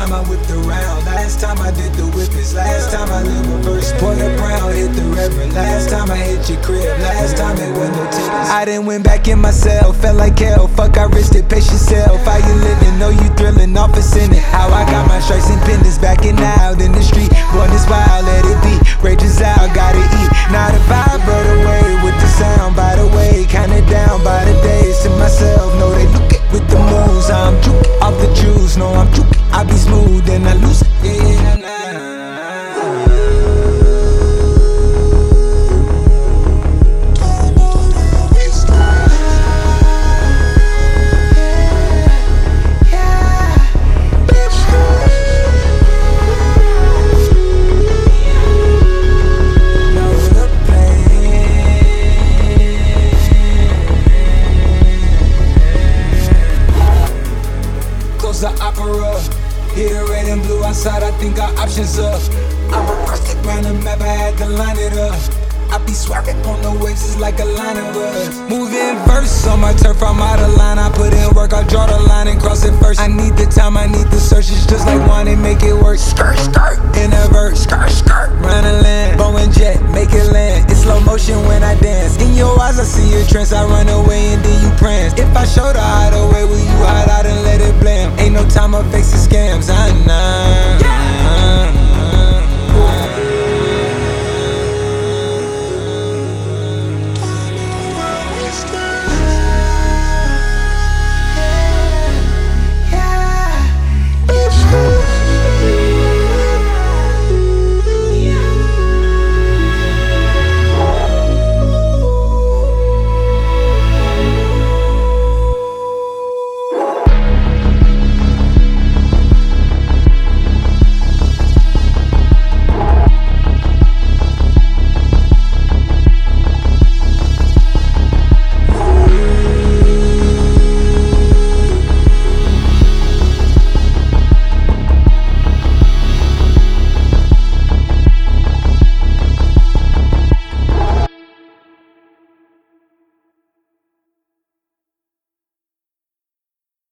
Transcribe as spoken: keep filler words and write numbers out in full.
time I whipped around. Last time I did the whippets. Last time I lived reverse. Porter Brown hit the reverend. Last time I hit your crib. Last time it was no tickets. I done went back in myself. Felt like hell. Fuck, I risked it. Pace yourself. How you living? Know you thrilling. Office in it. How I got my stripes and pendants. Backing out in the street. Born this wild. Let it be. Rages out. Gotta eat. Now the vibe brought away with the sound. By the way, kinda down by the days. To myself, know they look it with the moves. I'm juke off the juice. No, I'm juke. I be smooth and I lose it. Yeah, nah. The opera, hit the red and blue outside, I think our options up. I reversed it round the map, I had to line it up. I be swerving on the waves, it's like a line of us. Moving verse on my turf, I'm out of line. I put in work, I draw the line and cross it first. I need the time, I need the search, it's just like wine and make it work. Skirt, skirt, in a verse, skirt, skirt, round the land. Bow and jet, make it land. It's slow motion when I dance. In your eyes, I see your trance. I run away and then you prance. If I show the hideaway, will you hide out and let it blam? Ain't no time, I'm facing scams, I know.